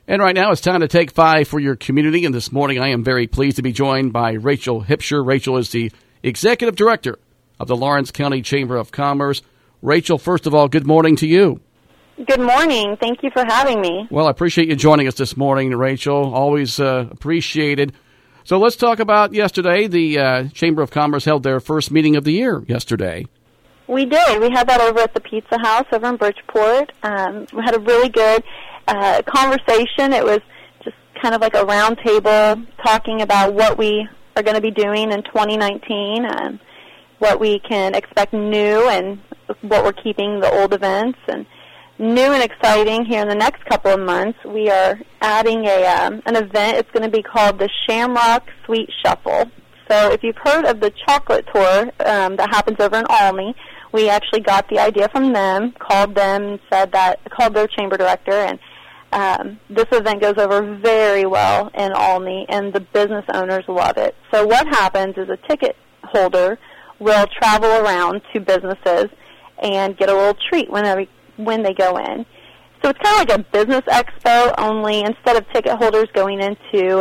And right now it's time to take 5 for your community. And this morning I am very pleased to be joined by Rachel Hipsher. Rachel is the Executive Director of the Lawrence County Chamber of Commerce. Rachel, first of all, good morning to you. Good morning. Thank you for having me. Well, I appreciate you joining us this morning, Rachel. Always appreciated. So let's talk about yesterday. The Chamber of Commerce held their first meeting of the year yesterday. We did. We had that over at the Pizza House over in Bridgeport. We had a really good conversation. It was just kind of like a round table talking about what we are going to be doing in 2019 and what we can expect new and what we're keeping the old events. And new and exciting here in the next couple of months, we are adding an event. It's going to be called the Shamrock Sweet Shuffle. So if you've heard of the chocolate tour that happens over in Olney, we actually got the idea from them, called their chamber director, and this event goes over very well in Olney, and the business owners love it. So what happens is a ticket holder will travel around to businesses and get a little treat when they go in. So it's kind of like a business expo, only instead of ticket holders going into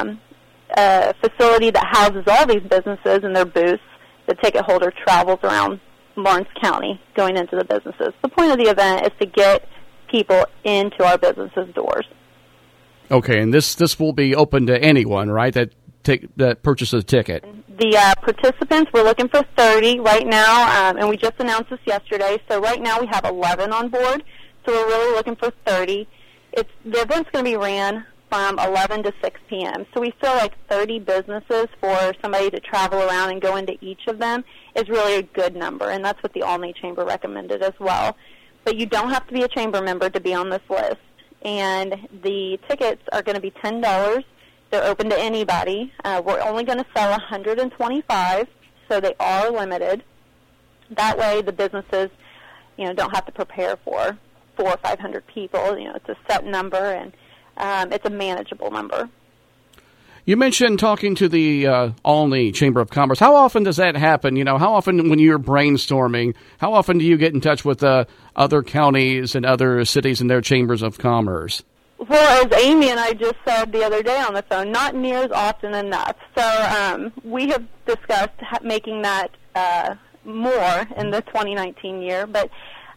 a facility that houses all these businesses and their booths, the ticket holder travels around Lawrence County going into the businesses. The point of the event is to get people into our businesses' doors. Okay, and this will be open to anyone, right, that purchases a ticket? The participants, we're looking for 30 right now, and we just announced this yesterday. So right now we have 11 on board, so we're really looking for 30. The event's going to be ran from 11 to 6 p.m. So we feel like 30 businesses for somebody to travel around and go into each of them is really a good number, and that's what the Olney Chamber recommended as well. But you don't have to be a chamber member to be on this list. And the tickets are going to be $10. They're open to anybody. We're only going to sell 125, so they are limited. That way the businesses, don't have to prepare for 400 or 500 people. It's a set number, and it's a manageable number. You mentioned talking to the Olney Chamber of Commerce. How often does that happen? How often when you're brainstorming, how often do you get in touch with other counties and other cities and their chambers of commerce? Well, as Amy and I just said the other day on the phone, not near as often enough. So we have discussed making that more in the 2019 year. But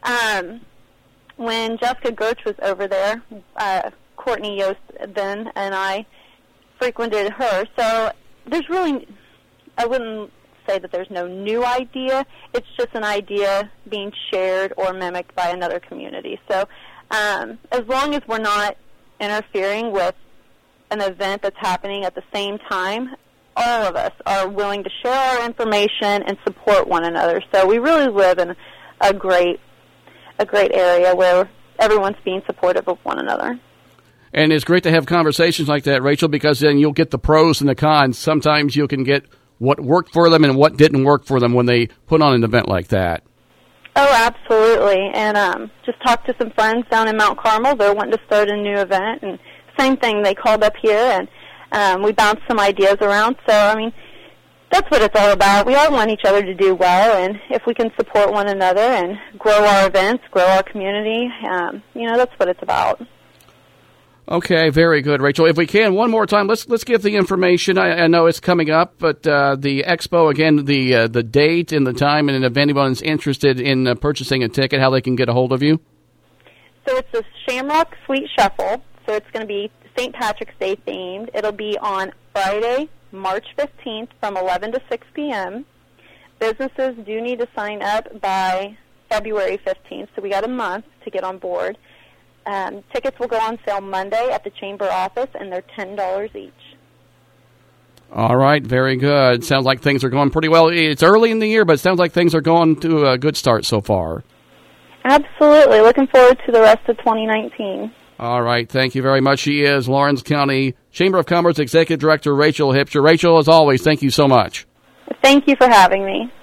when Jessica Gertz was over there, Courtney Yost then and I frequented her. So there's really, I wouldn't say that there's no new idea. It's just an idea being shared or mimicked by another community. So as long as we're not interfering with an event that's happening at the same time, all of us are willing to share our information and support one another. So we really live in a great area where everyone's being supportive of one another. And it's great to have conversations like that, Rachel, because then you'll get the pros and the cons. Sometimes you can get what worked for them and what didn't work for them when they put on an event like that. Oh, absolutely. And just talked to some friends down in Mount Carmel. They're wanting to start a new event. And same thing, they called up here, and we bounced some ideas around. So, that's what it's all about. We all want each other to do well, and if we can support one another and grow our events, grow our community, that's what it's about. Okay, very good, Rachel. If we can, one more time, let's give the information. I know it's coming up, but the expo, again, the date and the time, and if anyone's interested in purchasing a ticket, how they can get a hold of you? So it's the Shamrock Sweet Shuffle. So it's going to be St. Patrick's Day themed. It'll be on Friday, March 15th from 11 to 6 p.m. Businesses do need to sign up by February 15th, so we got a month to get on board. Tickets will go on sale Monday at the Chamber office, and they're $10 each. All right, very good. Sounds like things are going pretty well. It's early in the year, but it sounds like things are going to a good start so far. Absolutely. Looking forward to the rest of 2019. All right, thank you very much. She is Lawrence County Chamber of Commerce Executive Director Rachel Hipsher. Rachel, as always, thank you so much. Thank you for having me.